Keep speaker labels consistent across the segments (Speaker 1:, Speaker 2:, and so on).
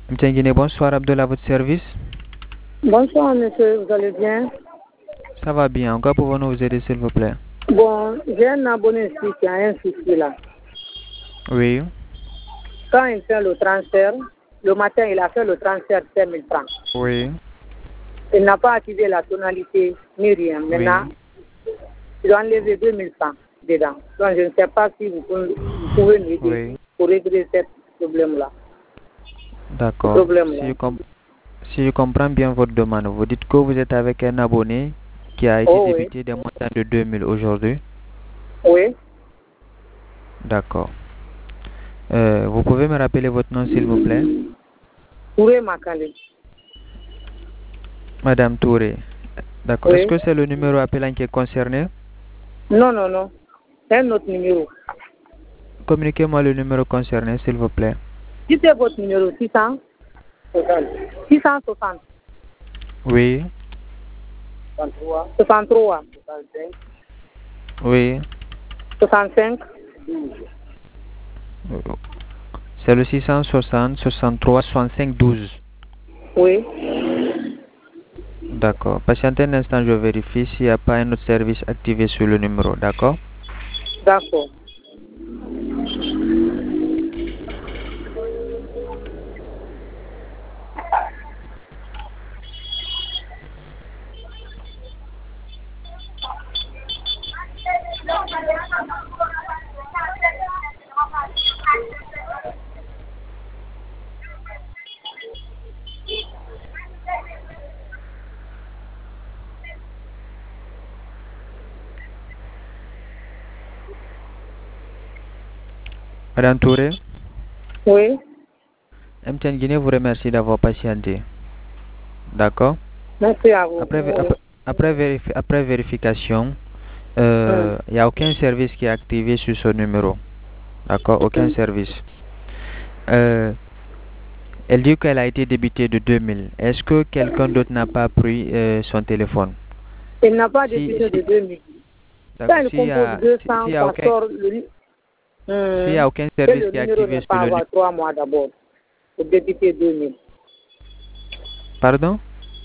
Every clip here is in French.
Speaker 1: Mtengine, bonsoir, Abdullah, à votre service.
Speaker 2: Bonsoir, monsieur, vous allez bien?
Speaker 1: Ça va bien. Encore pouvons-nous vous aider, s'il vous plaît?
Speaker 2: Bon, j'ai un abonné ici qui a un souci là.
Speaker 1: Oui.
Speaker 2: Quand il fait le transfert, le matin, il a fait le transfert de 5 000 francs.
Speaker 1: Oui.
Speaker 2: Il n'a pas activé la tonalité ni rien. Maintenant, il doit enlever 2 000 francs dedans. Donc, je ne sais pas si vous pouvez m'aider pour régler ce problème-là.
Speaker 1: D'accord. Si je comprends bien votre demande, vous dites que vous êtes avec un abonné qui a été débité d'un montant de 2 000 aujourd'hui.
Speaker 2: Oui.
Speaker 1: D'accord. Vous pouvez me rappeler votre nom, s'il vous plaît?
Speaker 2: Touré Makale.
Speaker 1: Madame Touré. D'accord. Est-ce que c'est le numéro appelant qui est concerné?
Speaker 2: Non, non, non. C'est un autre numéro.
Speaker 1: Communiquez-moi le numéro concerné, s'il vous plaît.
Speaker 2: Dites votre numéro 600. 660.
Speaker 1: Oui.
Speaker 2: 63.
Speaker 1: Oui.
Speaker 2: 65.
Speaker 1: C'est le 660 63 65 12.
Speaker 2: Oui.
Speaker 1: D'accord. Patientez un instant, je vérifie s'il n'y a pas un autre service activé sur le numéro. D'accord?
Speaker 2: D'accord.
Speaker 1: Madame Touré?
Speaker 2: Oui.
Speaker 1: MTN Guinée vous remercie d'avoir patienté. D'accord?
Speaker 2: Merci à vous.
Speaker 1: Après vérification, il n'y a aucun service qui est activé sur ce numéro. D'accord? Aucun service. Elle dit qu'elle a été débitée de 2 000. Est-ce que quelqu'un d'autre n'a pas pris son téléphone?
Speaker 2: Il n'a pas débité de 2 000. Quand il compose 200,
Speaker 1: s'il n'y a aucun service qui est activé sur le numéro.
Speaker 2: 3 mois d'abord pour débiter 2 000.
Speaker 1: Pardon?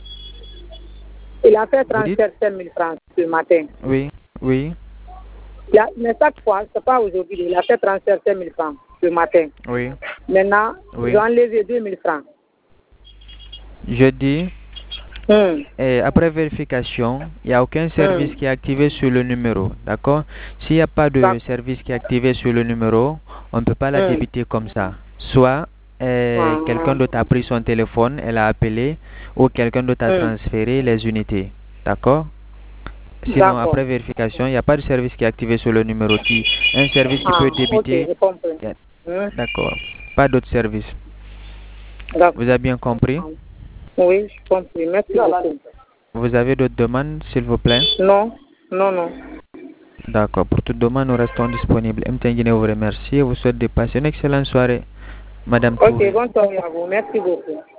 Speaker 2: Il a fait transfert 5 000 francs ce matin.
Speaker 1: Oui, oui.
Speaker 2: Mais chaque fois, ce n'est pas aujourd'hui, il a fait transfert 5 000 francs ce matin.
Speaker 1: Oui.
Speaker 2: Maintenant, il doit enlever 2 000 francs.
Speaker 1: Je dis, après vérification, il n'y a aucun service qui est activé sur le numéro. D'accord? S'il n'y a pas de service qui est activé sur le numéro, on ne peut pas la débiter comme ça. Soit quelqu'un d'autre a pris son téléphone, elle a appelé, ou quelqu'un d'autre a transféré les unités. D'accord? Sinon, après vérification, il n'y a pas de service qui est activé sur le numéro. Un service qui peut débiter. D'accord. Pas d'autre service. Vous avez bien compris?
Speaker 2: Oui, je compris. Merci beaucoup.
Speaker 1: Vous avez d'autres demandes, s'il vous plaît?
Speaker 2: Non, non, non.
Speaker 1: D'accord. Pour toute demande, nous restons disponibles. MTN Guinée vous remercie et vous souhaite de passer une excellente soirée, Madame Touré.
Speaker 2: Ok, bonne soirée à vous. Merci beaucoup.